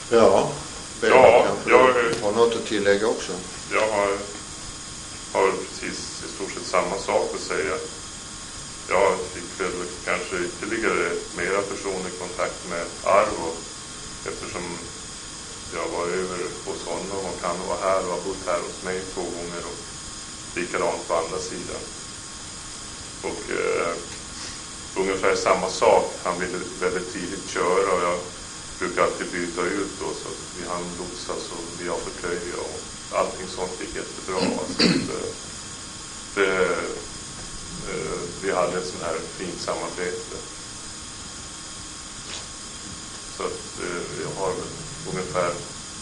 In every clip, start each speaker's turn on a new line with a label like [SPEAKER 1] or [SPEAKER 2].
[SPEAKER 1] Ja,
[SPEAKER 2] jag
[SPEAKER 1] har något att tillägga också.
[SPEAKER 2] Jag har precis i stort sett samma sak att säga. Jag fick väl kanske ytterligare mera personlig kontakt med Arvo, eftersom jag var över hos honom och han var här och har bott här hos mig 2 gånger och likadant på andra sidan. Och ungefär samma sak. Han ville väldigt tidigt köra och jag brukar alltid byta ut då, så vi hann lotsas och vi har förtöja och allting sånt gick jättebra. Alltså, vi hade ett sån här fint samarbete. Så att jag har ungefär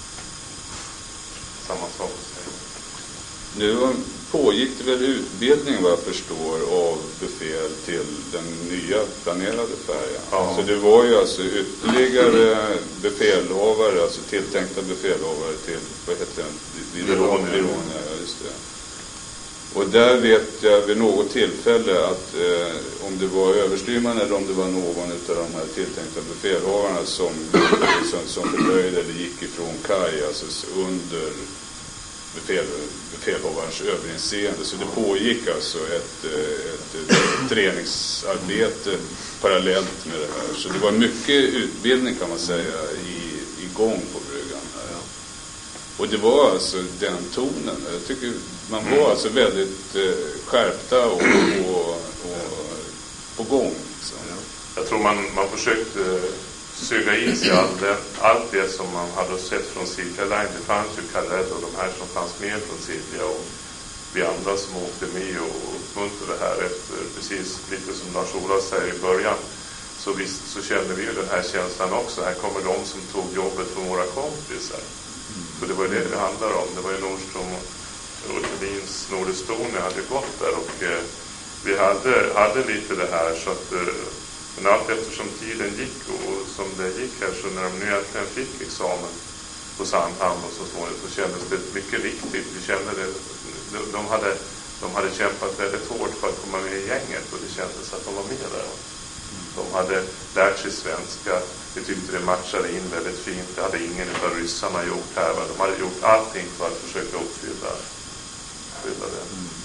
[SPEAKER 2] samma sak att säga.
[SPEAKER 3] Nu pågick det väl utbildning, vad jag förstår, av befäl till den nya planerade färjan.
[SPEAKER 2] Ja.
[SPEAKER 3] Så det var ju alltså ytterligare befälhavare, alltså tilltänkta befälhavare till, vad heter den? Vironia, ja, just det. Och där vet jag vid något tillfälle att om det var överstyrman eller om det var någon av de här tilltänkta befälhavarna som fördröjde eller gick ifrån kaj, alltså under befälhavarens överinseende. Så det pågick alltså ett träningsarbete parallellt med det här. Så det var mycket utbildning, kan man säga, igång på bryggan här. Ja. Och det var alltså den tonen. Jag tycker man var alltså väldigt skärpta och på gång. Liksom.
[SPEAKER 2] Jag tror man försökte suga i sig allt det som man hade sett från Silja Line. Det fanns ju Kalled och de här som fanns med från Silja och vi andra som åkte med och uppmuntrade det här efter, precis lite som Lars-Ola säger i början. Så visst så kände vi ju den här känslan också. Här kommer de som tog jobbet från våra kompisar. Så det var ju det handlar om. Det var ju Nordström och Ullevins Nordestonia hade gått där och vi hade lite det här så att men allt eftersom tiden gick och som det gick här, så när de nu äntligen fick examen på Sandhamn och så småningom, så kändes det mycket viktigt. Vi kände det, de hade kämpat väldigt hårt för att komma med i gänget och det kändes att de var med där. De hade lärt sig svenska, vi tyckte det matchade in väldigt fint. Det hade ingen av ryssarna gjort här. De hade gjort allting för att försöka uppfylla det.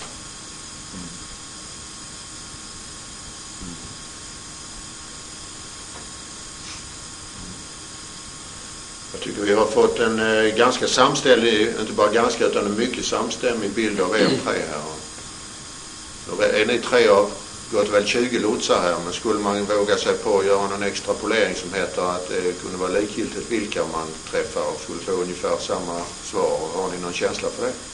[SPEAKER 1] Jag tycker vi har fått en ganska samstämmig, inte bara ganska utan en mycket samstämmig bild av er tre här. Är ni tre av gått väl 20 lotsar här, men skulle man våga sig på att göra någon extrapolering som heter att det kunde vara likgiltigt vilka man träffar och skulle få ungefär samma svar? Har ni någon känsla för det?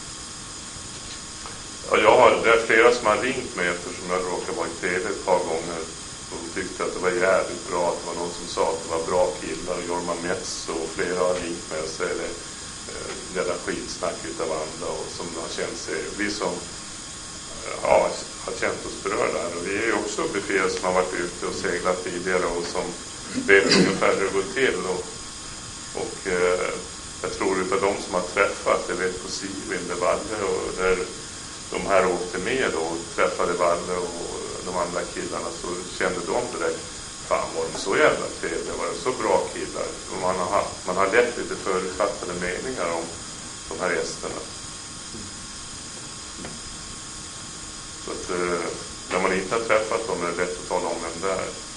[SPEAKER 2] Ja, det är flera som har ringt mig eftersom jag råkade vara i TV ett par gånger. De tyckte att det var jävligt bra, att det var någon som sa att det var bra killar, Jorma Metz och flera har ringt mig och säger det där skitsnack utav andra och som har känt sig, vi som har känt oss berörda här och vi är ju också befäl som har varit ute och seglat tidigare och som vet ungefär hur det går till och jag tror utav de som har träffat, jag vet på Sivinde Valle och där de här åkte med och träffade Valle och de andra killarna, så kände de direkt, fan var de så jävla trevliga, var de så bra killar. Och man har lätt lite förutfattade meningar om de här gästerna. Så att när man inte har träffat dem är det lätt att tala om vem det är.